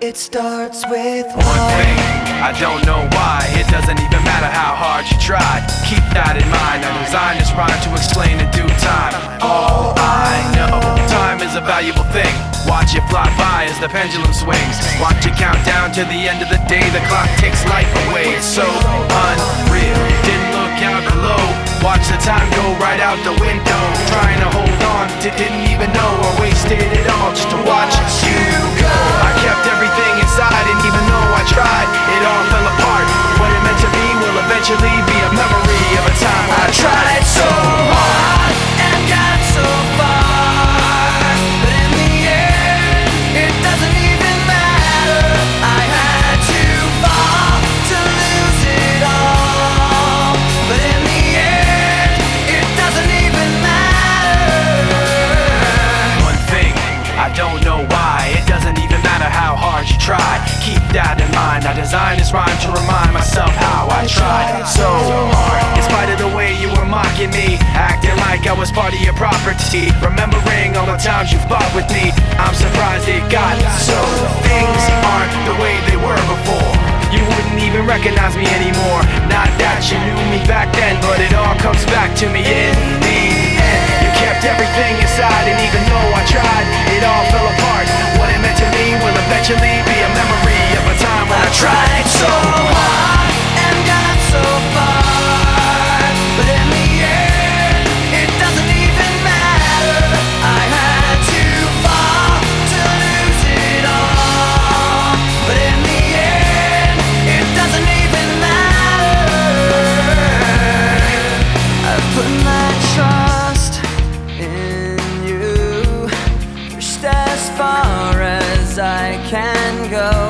It starts with one thing, I don't know why. It doesn't even matter how hard you try. Keep that in mind. I designed this rhyme to explain in due time. All I know, time is a valuable thing. Watch it fly by as the pendulum swings. Watch it count down to the end of the day. The clock takes life away. It's so unreal. Didn't look out below. Watch the time go right out the window. Trying to hold on to didn't even know I wasted it all just to watch you go. I kept everything inside, and even though I tried, it all fell apart. What it meant to be will eventually be a memory of a time when I tried so hard and got so far, but in the end, it doesn't even matter. I had to fall to lose it all, but in the end, it doesn't even matter. One thing, I don't know why. It doesn't even matter how hard you try. Keep that in mind. I designed this rhyme to remind myself how I tried so hard. In spite of the way you were mocking me, acting like I was part of your property, remembering all the times you fought with me, I'm surprised it got so. Things aren't the way they were before. You wouldn't even recognize me anymore. Not that you knew me back then, but it all comes back to me in the end. You kept everything inside, and even though I tried, it all fell apart. What it meant to me will eventually be a memory of a time when I tried so hard and got so far, but in the end, it doesn't even matter. I had to fall to lose it all, but in the end, it doesn't even matter. I've put my trust in you, pushed as far as I can go.